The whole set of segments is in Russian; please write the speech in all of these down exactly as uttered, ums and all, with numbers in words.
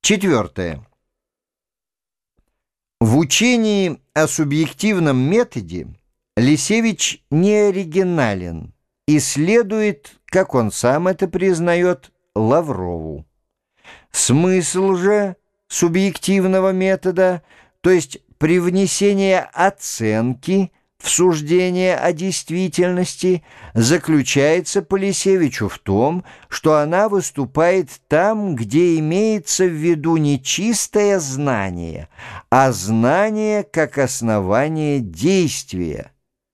Четвертое. В учении о субъективном методе Лисевич не оригинален и следует, как он сам это признает, Лаврову. Смысл же субъективного метода, то есть привнесение оценки в суждение о действительности, заключается по Лисевичу в том, что она выступает там, где имеется в виду не чистое знание, а знание как основание действия.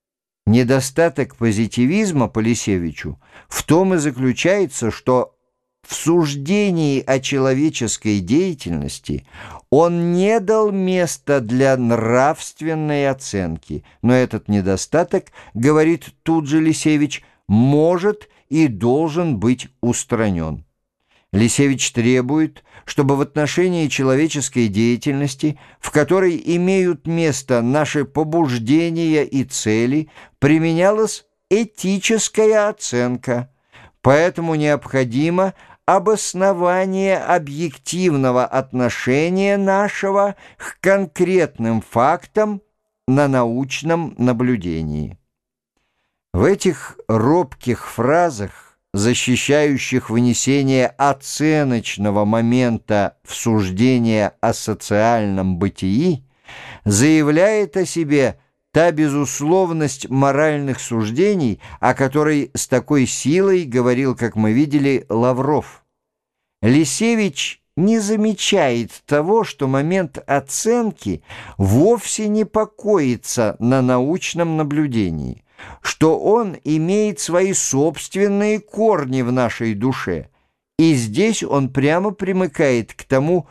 Недостаток позитивизма по Лисевичу в том и заключается, что в суждении о человеческой деятельности он не дал места для нравственной оценки, но этот недостаток, говорит тут же Лисевич, может и должен быть устранен. Лисевич требует, чтобы в отношении человеческой деятельности, в которой имеют место наши побуждения и цели, применялась этическая оценка, поэтому необходимо обоснование объективного отношения нашего к конкретным фактам на научном наблюдении. В этих робких фразах, защищающих вынесение оценочного момента в суждение о социальном бытии, заявляет о себе та безусловность моральных суждений, о которой с такой силой говорил, как мы видели, Лавров. Лисевич не замечает того, что момент оценки вовсе не покоится на научном наблюдении, что он имеет свои собственные корни в нашей душе, и здесь он прямо примыкает к тому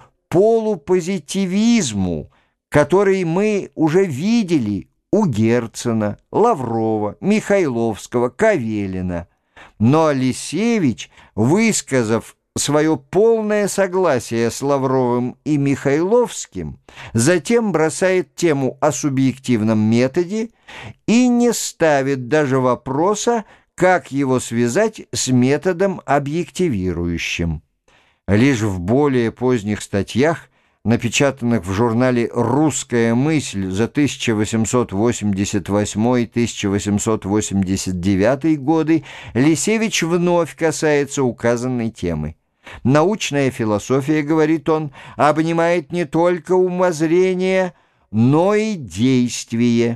полупозитивизму, который мы уже видели у Герцена, Лаврова, Михайловского, Кавелина. Но Лисевич, высказав свое полное согласие с Лавровым и Михайловским, затем бросает тему о субъективном методе и не ставит даже вопроса, как его связать с методом объективирующим. Лишь в более поздних статьях, напечатанных в журнале «Русская мысль» за тысяча восемьсот восемьдесят восьмой — тысяча восемьсот восемьдесят девятый годы, Лисевич вновь касается указанной темы. Научная философия, говорит он, обнимает не только умозрение, но и действие.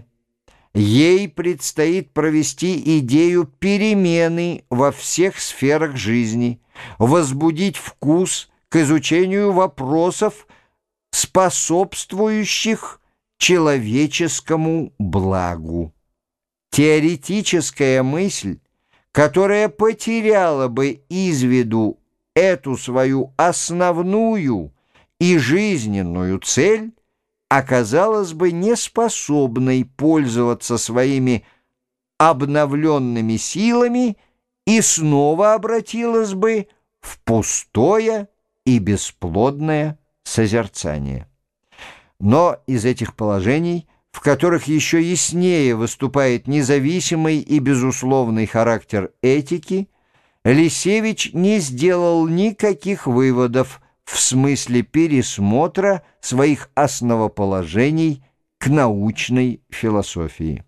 Ей предстоит провести идею перемены во всех сферах жизни, возбудить вкус к изучению вопросов, способствующих человеческому благу. Теоретическая мысль, которая потеряла бы из виду эту свою основную и жизненную цель, оказалась бы неспособной пользоваться своими обновленными силами и снова обратилась бы в пустое и бесплодное созерцание. Но из этих положений, в которых еще яснее выступает независимый и безусловный характер этики, Лисевич не сделал никаких выводов в смысле пересмотра своих основоположений к научной философии.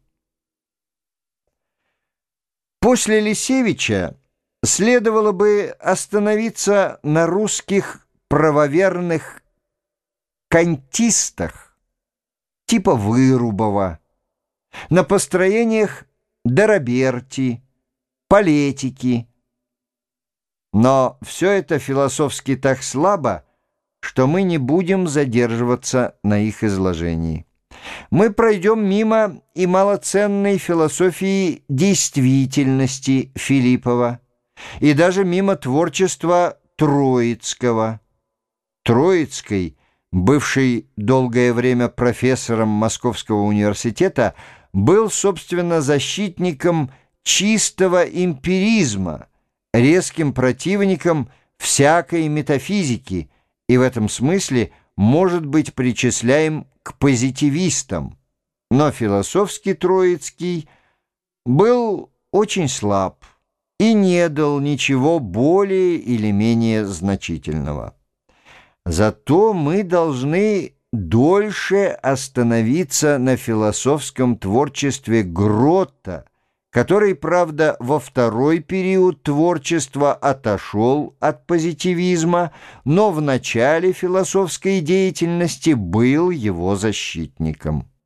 После Лисевича следовало бы остановиться на русских правоверных кантистах типа Вырубова, на построениях Дараберти, Палетики. Но все это философски так слабо, что мы не будем задерживаться на их изложении. Мы пройдем мимо и малоценной философии действительности Филиппова, и даже мимо творчества Троицкого. Троицкий, бывший долгое время профессором Московского университета, был, собственно, защитником чистого эмпиризма, резким противником всякой метафизики и в этом смысле может быть причисляем к позитивистам. Но философский Троицкий был очень слаб и не дал ничего более или менее значительного. Зато мы должны дольше остановиться на философском творчестве Грота, который, правда, во второй период творчества отошел от позитивизма, но в начале философской деятельности был его защитником.